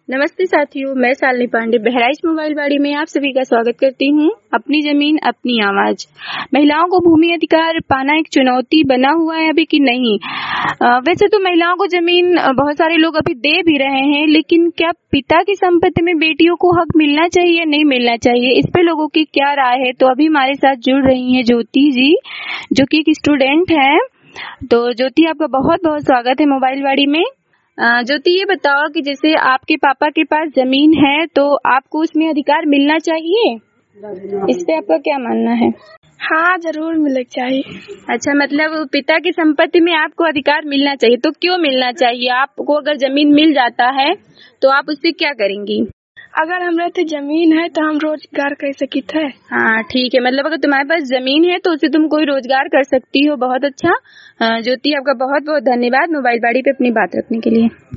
नमस्ते साथियों, मैं शालिनी पांडे बहराइच मोबाइल बाड़ी में आप सभी का स्वागत करती हूँ। अपनी जमीन अपनी आवाज। महिलाओं को भूमि अधिकार पाना एक चुनौती बना हुआ है अभी कि नहीं? वैसे तो महिलाओं को जमीन बहुत सारे लोग अभी दे भी रहे हैं, लेकिन क्या पिता की संपत्ति में बेटियों को हक मिलना चाहिए या नहीं मिलना चाहिए, इस पे लोगों की क्या राय है? तो अभी हमारे साथ जुड़ रही है ज्योति जी, जो कि एक स्टूडेंट है। तो ज्योति, आपका बहुत बहुत स्वागत है मोबाइल बाड़ी में। ज्योति, ये बताओ कि जैसे आपके पापा के पास जमीन है तो आपको उसमें अधिकार मिलना चाहिए, इस पे आपका क्या मानना है? हाँ, जरूर मिलना चाहिए। अच्छा, मतलब पिता की संपत्ति में आपको अधिकार मिलना चाहिए, तो क्यों मिलना चाहिए? आपको अगर जमीन मिल जाता है तो आप उससे क्या करेंगी? अगर हमारे जमीन है तो हम रोजगार कर सकते हैं। हाँ ठीक है, मतलब अगर तुम्हारे पास जमीन है तो उससे तुम कोई रोजगार कर सकती हो। बहुत अच्छा ज्योति, आपका बहुत बहुत धन्यवाद मोबाइल बाड़ी पे अपनी बात रखने के लिए।